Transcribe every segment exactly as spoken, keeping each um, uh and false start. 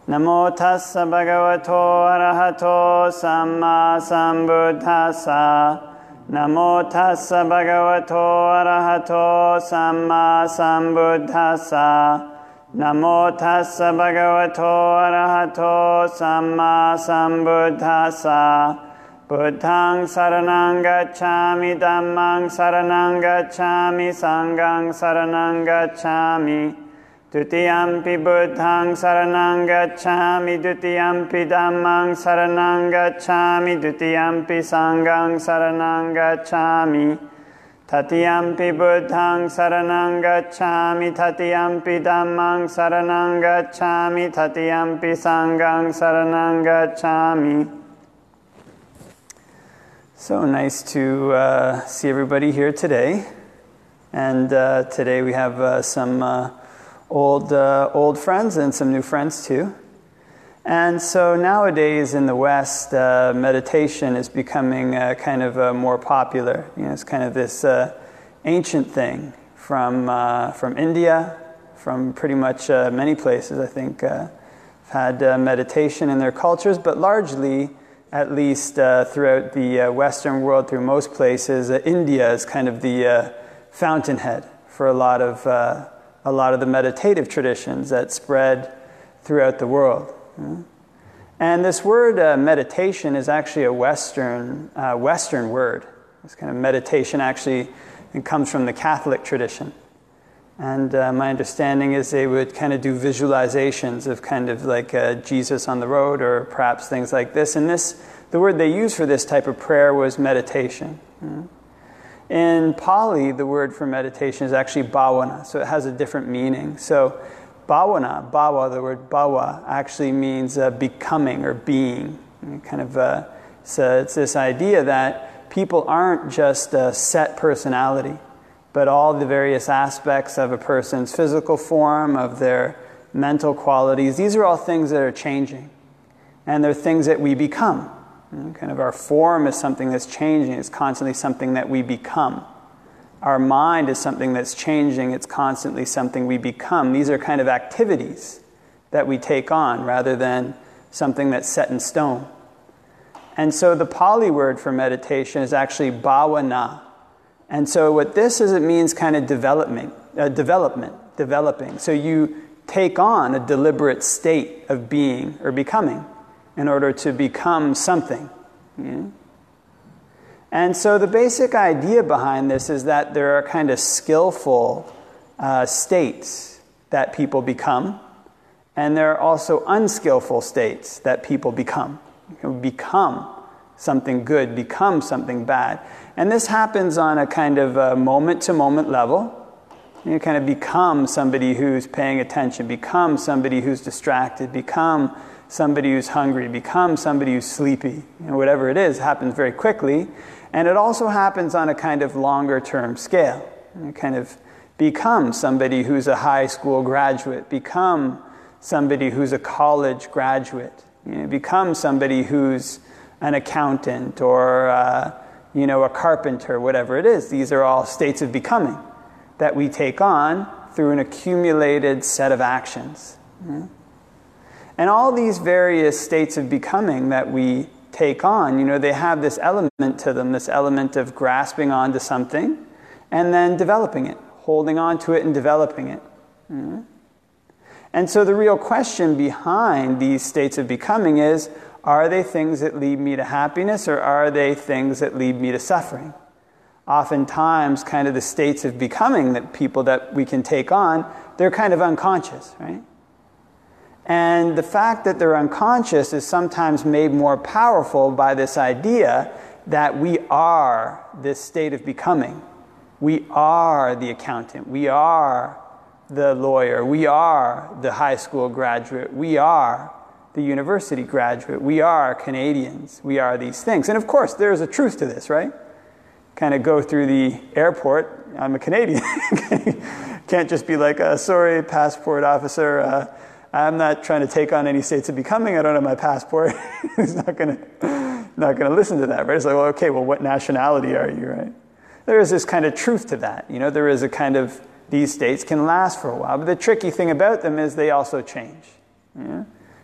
Namo tassa bhagavato arahato samma sambuddhassa. Namo tassa bhagavato arahato samma sambuddhassa. Namo tassa bhagavato arahato samma sambuddhassa. Buddhaṃ saraṇaṃ gacchāmi, Dhammāṃ saraṇaṃ gacchāmi, Saṅghāṃ saraṇaṃ gacchāmi. Dutiyampi Buddhaṃ saraṇaṃ gacchāmi, Dutiyampi Dhammāṃ saraṇaṃ gacchāmi, Dutiyampi Saṅghāṃ saraṇaṃ gacchāmi. Tatiyampi Buddhaṃ saraṇaṃ gacchāmi, Tatiyampi Dhammāṃ saraṇaṃ gacchāmi, Tatiyampi Saṅghāṃ saraṇaṃ gacchāmi. So nice to uh, see everybody here today. And uh, today we have uh, some uh, old uh, old friends and some new friends too. And so nowadays in the West, uh, meditation is becoming uh, kind of uh, more popular. You know, it's kind of this uh, ancient thing from uh, from India, from pretty much uh, many places. I think uh, have had uh, meditation in their cultures, but largely, at least uh, throughout the uh, Western world, through most places, uh, India is kind of the uh, fountainhead for a lot of uh, a lot of the meditative traditions that spread throughout the world. Mm-hmm. And this word uh, meditation is actually a Western uh, Western word. This kind of meditation actually it comes from the Catholic tradition. And uh, my understanding is they would kind of do visualizations of kind of like uh, Jesus on the road or perhaps things like this. And this, the word they used for this type of prayer was meditation. Mm-hmm. In Pali, the word for meditation is actually bhavana, so it has a different meaning. So bhavana, bhava, the word bhava, actually means uh, becoming or being. And kind of, uh, so it's this idea that people aren't just a set personality, but all the various aspects of a person's physical form, of their mental qualities. These are all things that are changing, and they're things that we become. Kind of our form is something that's changing. It's constantly something that we become. Our mind is something that's changing. It's constantly something we become. These are kind of activities that we take on rather than something that's set in stone. And so the Pali word for meditation is actually bhavana. And so what this is, it means kind of development, uh, development, developing. So you take on a deliberate state of being or becoming in order to become something. Yeah? And so the basic idea behind this is that there are kind of skillful uh, states that people become, and there are also unskillful states that people become. You can become something good, become something bad. And this happens on a kind of a moment-to-moment level. You kind of become somebody who's paying attention, become somebody who's distracted, become somebody who's hungry, become somebody who's sleepy. You know, whatever it is, happens very quickly. And it also happens on a kind of longer-term scale. You kind of become somebody who's a high school graduate, become somebody who's a college graduate, you know, become somebody who's an accountant or uh, you know, a carpenter, whatever it is. These are all states of becoming that we take on through an accumulated set of actions. Mm-hmm. And all these various states of becoming that we take on, you know, they have this element to them, this element of grasping onto something and then developing it, holding on to it and developing it. Mm-hmm. And so the real question behind these states of becoming is, are they things that lead me to happiness or are they things that lead me to suffering? Oftentimes, kind of the states of becoming that people that we can take on, they're kind of unconscious, right? And the fact that they're unconscious is sometimes made more powerful by this idea that we are this state of becoming. We are the accountant. We are the lawyer. We are the high school graduate. We are the university graduate. We are Canadians. We are these things. And of course, there's a truth to this, right? Kind of go through the airport. I'm a Canadian. Can't just be like, uh, sorry, passport officer, uh, I'm not trying to take on any states of becoming. I don't have my passport. He's not going to not going to listen to that, right? It's like, well, okay, well, what nationality are you, right? There is this kind of truth to that. You know, there is a kind of, these states can last for a while. But the tricky thing about them is they also change. Yeah?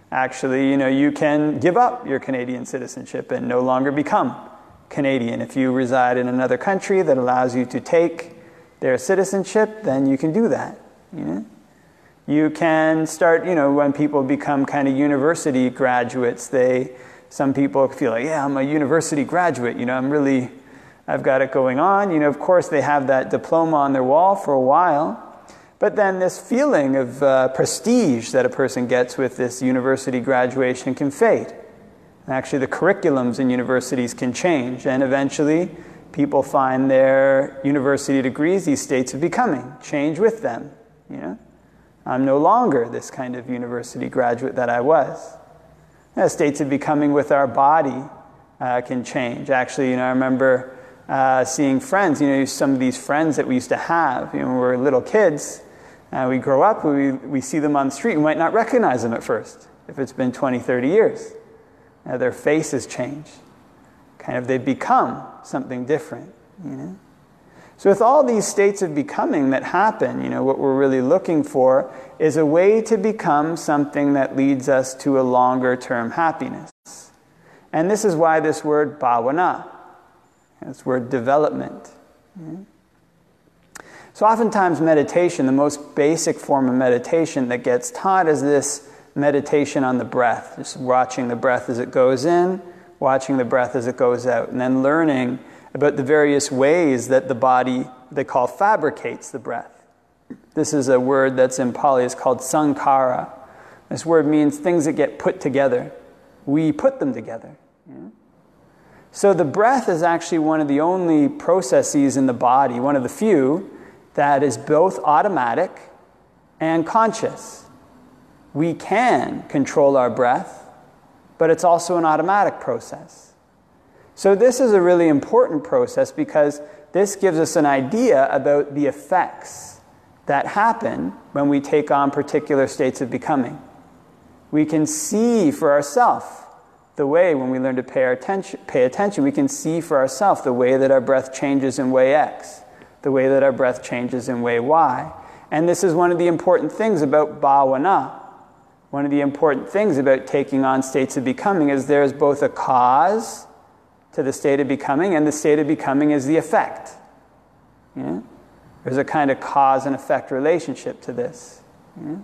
Actually, you know, you can give up your Canadian citizenship and no longer become Canadian. If you reside in another country that allows you to take their citizenship, then you can do that. You know? You can start, you know, when people become kind of university graduates, they, some people feel like, yeah, I'm a university graduate, you know, I'm really, I've got it going on. You know, of course, they have that diploma on their wall for a while. But then this feeling of uh, prestige that a person gets with this university graduation can fade. And actually, the curriculums in universities can change. And eventually, people find their university degrees, these states of becoming, change with them. You know, I'm no longer this kind of university graduate that I was. The states of becoming with our body uh, can change. Actually, you know, I remember Uh, seeing friends, you know, some of these friends that we used to have, you know, when we were little kids, uh, we grow up, we, we see them on the street, we might not recognize them at first, if it's been twenty, thirty years. Uh, their faces change. Kind of, they become something different, you know. So with all these states of becoming that happen, you know, what we're really looking for is a way to become something that leads us to a longer term happiness. And this is why this word bhavana, this word development. So oftentimes meditation, the most basic form of meditation that gets taught is this meditation on the breath. Just watching the breath as it goes in, watching the breath as it goes out, and then learning about the various ways that the body, they call, fabricates the breath. This is a word that's in Pali, it's called sankhara. This word means things that get put together. We put them together. Yeah? So the breath is actually one of the only processes in the body, one of the few, that is both automatic and conscious. We can control our breath, but it's also an automatic process. So this is a really important process because this gives us an idea about the effects that happen when we take on particular states of becoming. We can see for ourselves the way, when we learn to pay, our attention, pay attention, we can see for ourselves the way that our breath changes in way X, the way that our breath changes in way Y. And this is one of the important things about bhavana. One of the important things about taking on states of becoming is there's both a cause to the state of becoming, and the state of becoming is the effect. Yeah? There's a kind of cause and effect relationship to this. Yeah?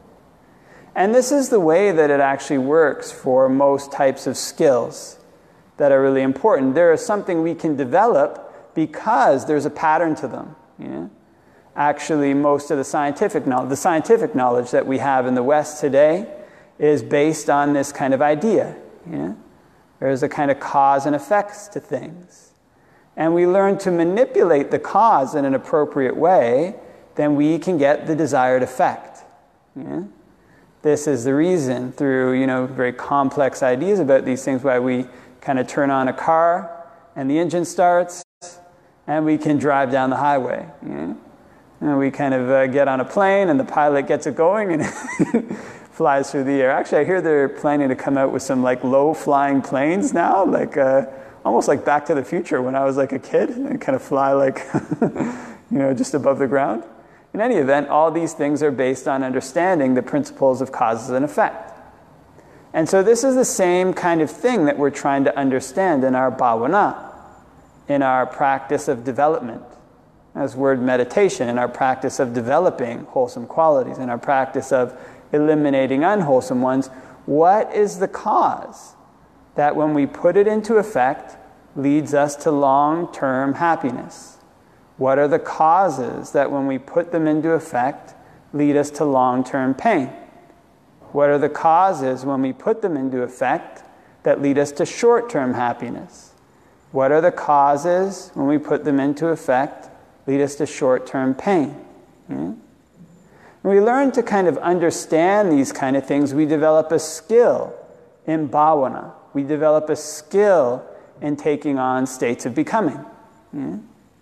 And this is the way that it actually works for most types of skills that are really important. There is something we can develop because there's a pattern to them. You know? Actually, most of the scientific knowledge, the scientific knowledge that we have in the West today is based on this kind of idea. You know? There's a kind of cause and effects to things. And we learn to manipulate the cause in an appropriate way, then we can get the desired effect. You know? This is the reason, through, you know, very complex ideas about these things, why we kind of turn on a car and the engine starts and we can drive down the highway. You know? And we kind of uh, get on a plane and the pilot gets it going and flies through the air. Actually, I hear they're planning to come out with some like low-flying planes now, like uh, almost like Back to the Future when I was like a kid, and kind of fly like, you know, just above the ground. In any event, all these things are based on understanding the principles of causes and effect. And so this is the same kind of thing that we're trying to understand in our bhavana, in our practice of development, as word meditation, in our practice of developing wholesome qualities, in our practice of eliminating unwholesome ones. What is the cause that when we put it into effect leads us to long-term happiness? What are the causes that when we put them into effect lead us to long-term pain? What are the causes when we put them into effect that lead us to short-term happiness? What are the causes when we put them into effect lead us to short-term pain? Yeah? When we learn to kind of understand these kind of things, we develop a skill in bhavana. We develop a skill in taking on states of becoming. Yeah?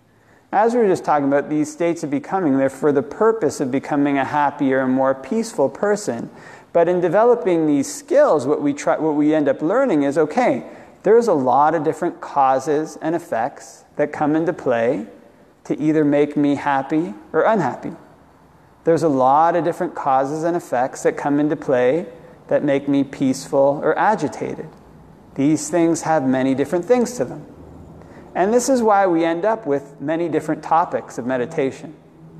As we were just talking about, these states of becoming, they're for the purpose of becoming a happier and more peaceful person. But in developing these skills, what we try, what we end up learning is, okay, there's a lot of different causes and effects that come into play to either make me happy or unhappy. There's a lot of different causes and effects that come into play that make me peaceful or agitated. These things have many different things to them. And this is why we end up with many different topics of meditation.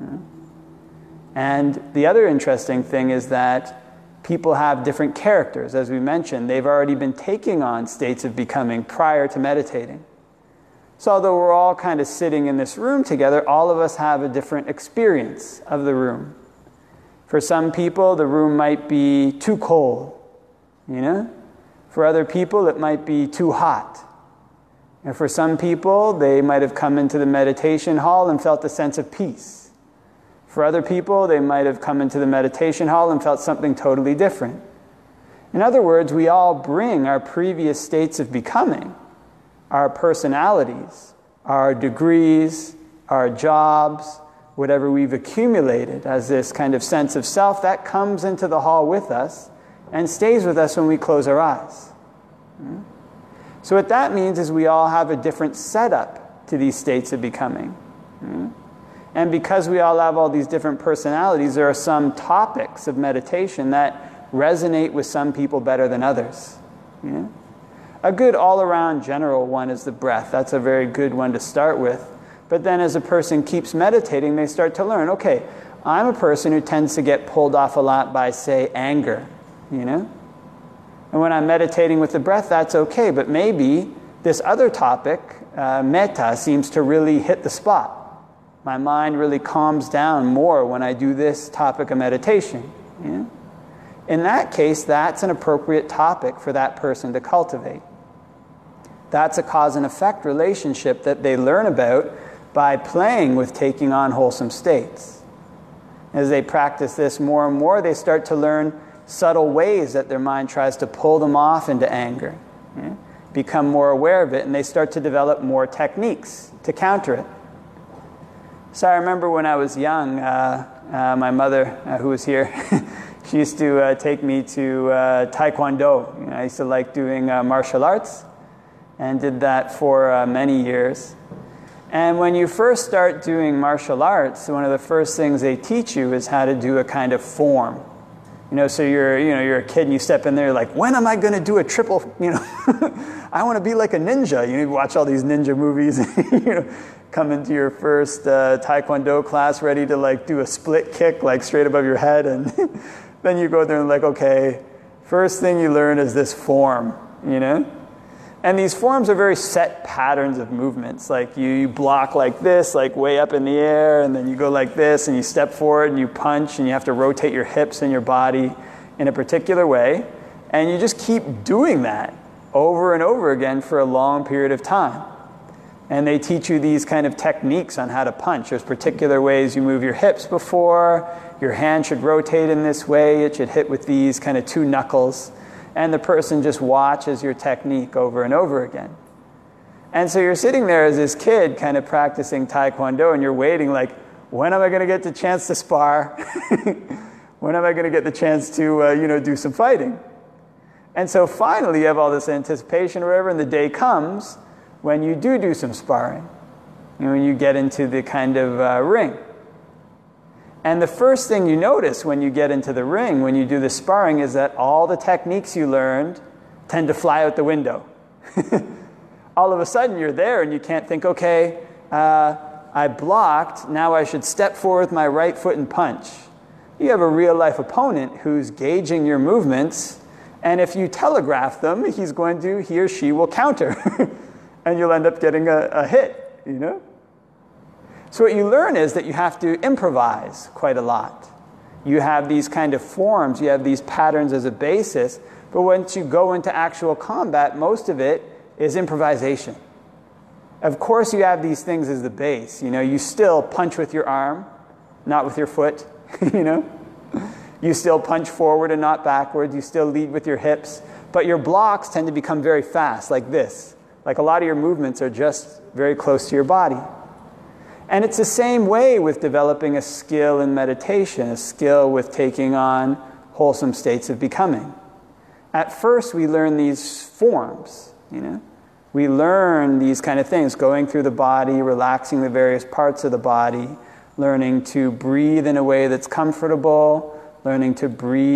And the other interesting thing is that people have different characters. As we mentioned, they've already been taking on states of becoming prior to meditating. So although we're all kind of sitting in this room together, all of us have a different experience of the room. For some people, the room might be too cold, you know? For other people, it might be too hot. And for some people, they might have come into the meditation hall and felt a sense of peace. For other people, they might have come into the meditation hall and felt something totally different. In other words, we all bring our previous states of becoming, our personalities, our degrees, our jobs, whatever we've accumulated as this kind of sense of self, that comes into the hall with us and stays with us when we close our eyes. So what that means is we all have a different setup to these states of becoming. And because we all have all these different personalities, there are some topics of meditation that resonate with some people better than others. Yeah? A good all-around general one is the breath. That's a very good one to start with. But then as a person keeps meditating, they start to learn, okay, I'm a person who tends to get pulled off a lot by, say, anger, you know? And when I'm meditating with the breath, that's okay. But maybe this other topic, uh, metta, seems to really hit the spot. My mind really calms down more when I do this topic of meditation. Yeah? In that case, that's an appropriate topic for that person to cultivate. That's a cause and effect relationship that they learn about by playing with taking on wholesome states. As they practice this more and more, they start to learn subtle ways that their mind tries to pull them off into anger. Yeah? Become more aware of it, and they start to develop more techniques to counter it. So I remember when I was young, uh, uh, my mother, uh, who was here, she used to uh, take me to uh, Taekwondo. You know, I used to like doing uh, martial arts, and did that for uh, many years. And when you first start doing martial arts, one of the first things they teach you is how to do a kind of form. You know, so you're, you know, you're a kid and you step in there, you're like, when am I going to do a triple, you know, I want to be like a ninja. You know, you watch all these ninja movies, you know, come into your first uh, Taekwondo class ready to like do a split kick, like straight above your head. And then you go there and like, okay, first thing you learn is this form, you know? And these forms are very set patterns of movements. Like you, you block like this, like way up in the air, and then you go like this, and you step forward, and you punch, and you have to rotate your hips and your body in a particular way. And you just keep doing that over and over again for a long period of time. And they teach you these kind of techniques on how to punch. There's particular ways you move your hips before. Your hand should rotate in this way. It should hit with these kind of two knuckles. And the person just watches your technique over and over again. And so you're sitting there as this kid kind of practicing Taekwondo, and you're waiting like, when am I going to get the chance to spar? When am I going to get the chance to, uh, you know, do some fighting? And so finally you have all this anticipation or whatever, and the day comes when you do do some sparring. You know, when you get into the kind of uh, ring. And the first thing you notice when you get into the ring, when you do the sparring, is that all the techniques you learned tend to fly out the window. All of a sudden you're there and you can't think, okay, uh, I blocked, now I should step forward with my right foot and punch. You have a real life opponent who's gauging your movements, and if you telegraph them, he's going to, he or she will counter. And you'll end up getting a, a hit, you know? So what you learn is that you have to improvise quite a lot. You have these kind of forms, you have these patterns as a basis, but once you go into actual combat, most of it is improvisation. Of course you have these things as the base. You know, you still punch with your arm, not with your foot, you know? You still punch forward and not backwards, you still lead with your hips, but your blocks tend to become very fast, like this. Like a lot of your movements are just very close to your body. And it's the same way with developing a skill in meditation, a skill with taking on wholesome states of becoming. At first, we learn these forms, you know. We learn these kind of things, going through the body, relaxing the various parts of the body, learning to breathe in a way that's comfortable, learning to breathe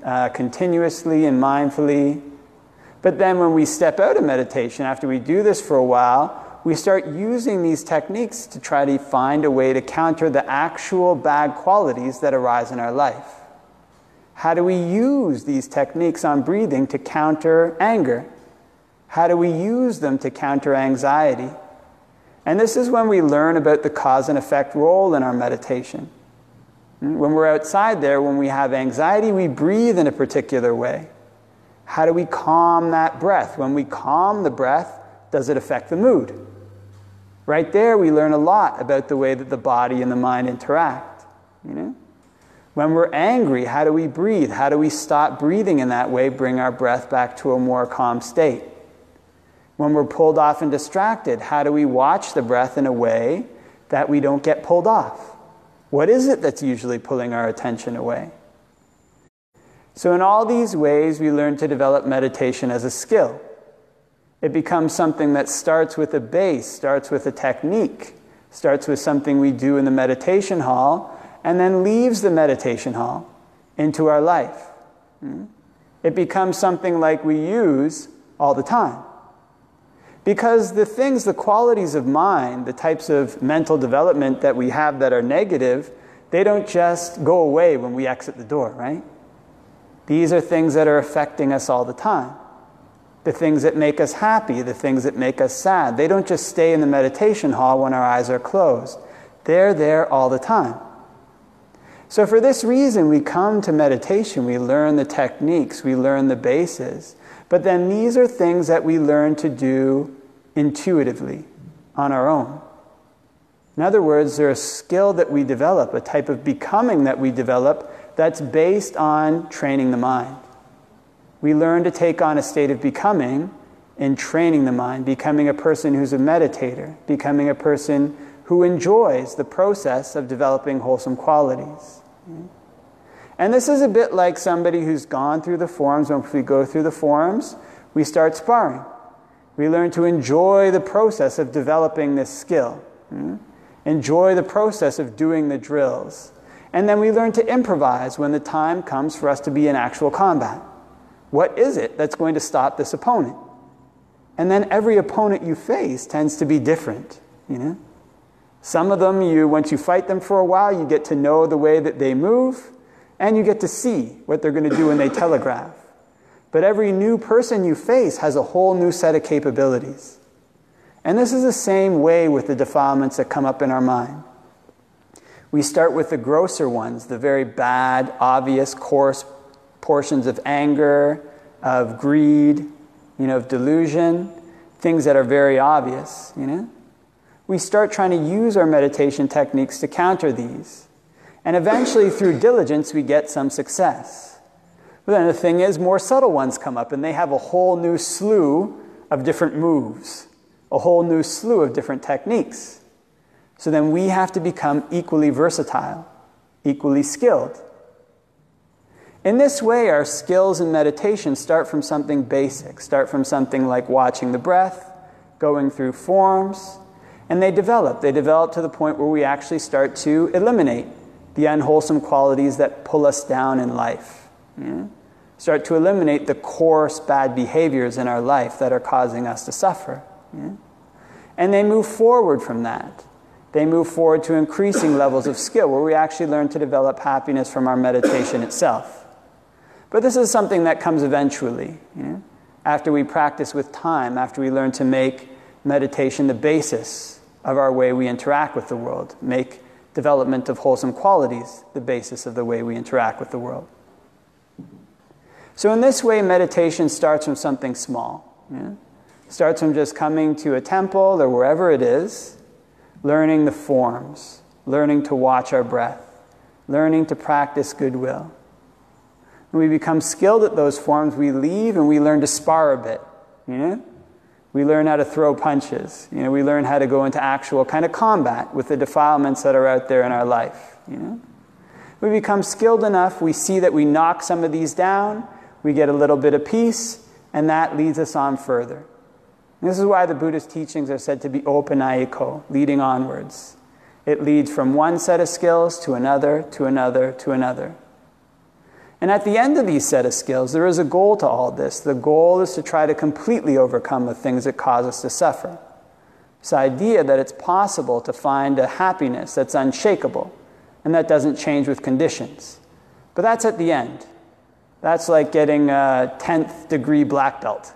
uh, continuously and mindfully. But then when we step out of meditation, after we do this for a while, we start using these techniques to try to find a way to counter the actual bad qualities that arise in our life. How do we use these techniques on breathing to counter anger? How do we use them to counter anxiety? And this is when we learn about the cause and effect role in our meditation. When we're outside there, when we have anxiety, we breathe in a particular way. How do we calm that breath? When we calm the breath, does it affect the mood? Right there, we learn a lot about the way that the body and the mind interact. You know? When we're angry, how do we breathe? How do we stop breathing in that way, bring our breath back to a more calm state? When we're pulled off and distracted, how do we watch the breath in a way that we don't get pulled off? What is it that's usually pulling our attention away? So in all these ways, we learn to develop meditation as a skill. It becomes something that starts with a base, starts with a technique, starts with something we do in the meditation hall, and then leaves the meditation hall into our life. It becomes something like we use all the time. Because the things, the qualities of mind, the types of mental development that we have that are negative, they don't just go away when we exit the door, right? These are things that are affecting us all the time. The things that make us happy, the things that make us sad, they don't just stay in the meditation hall when our eyes are closed. They're there all the time. So for this reason, we come to meditation, we learn the techniques, we learn the bases, but then these are things that we learn to do intuitively, on our own. In other words, they're a skill that we develop, a type of becoming that we develop that's based on training the mind. We learn to take on a state of becoming in training the mind, becoming a person who's a meditator, becoming a person who enjoys the process of developing wholesome qualities. And this is a bit like somebody who's gone through the forms. When we go through the forms, we start sparring. We learn to enjoy the process of developing this skill. Enjoy the process of doing the drills. And then we learn to improvise when the time comes for us to be in actual combat. What is it that's going to stop this opponent? And then every opponent you face tends to be different, you know? Some of them, you once you fight them for a while, you get to know the way that they move, and you get to see what they're going to do when they telegraph. But every new person you face has a whole new set of capabilities. And this is the same way with the defilements that come up in our mind. We start with the grosser ones, the very bad, obvious, coarse portions of anger, of greed, you know, of delusion, things that are very obvious, you know. We start trying to use our meditation techniques to counter these. And eventually, through diligence, we get some success. But then the thing is, more subtle ones come up, and they have a whole new slew of different moves, a whole new slew of different techniques. So then we have to become equally versatile, equally skilled. In this way, our skills in meditation start from something basic, start from something like watching the breath, going through forms, and they develop. They develop to the point where we actually start to eliminate the unwholesome qualities that pull us down in life. Yeah? Start to eliminate the coarse, bad behaviors in our life that are causing us to suffer. Yeah? And they move forward from that. They move forward to increasing levels of skill, where we actually learn to develop happiness from our meditation itself. But this is something that comes eventually, you know? After we practice with time, after we learn to make meditation the basis of our way we interact with the world, make development of wholesome qualities the basis of the way we interact with the world. So in this way, meditation starts from something small. You know? Starts from just coming to a temple or wherever it is, learning the forms, learning to watch our breath, learning to practice goodwill. When we become skilled at those forms, we leave and we learn to spar a bit. You know? We learn how to throw punches. You know, we learn how to go into actual kind of combat with the defilements that are out there in our life. You know? We become skilled enough, we see that we knock some of these down, we get a little bit of peace, and that leads us on further. And this is why the Buddhist teachings are said to be opanayiko, leading onwards. It leads from one set of skills to another, to another, to another. And at the end of these set of skills, there is a goal to all this. The goal is to try to completely overcome the things that cause us to suffer. This idea that it's possible to find a happiness that's unshakable and that doesn't change with conditions. But that's at the end. That's like getting a tenth degree black belt.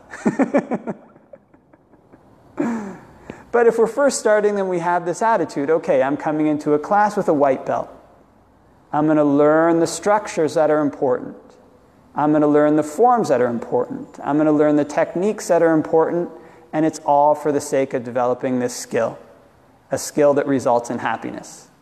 But if we're first starting, then we have this attitude, okay, I'm coming into a class with a white belt. I'm going to learn the structures that are important. I'm going to learn the forms that are important. I'm going to learn the techniques that are important, and it's all for the sake of developing this skill, a skill that results in happiness.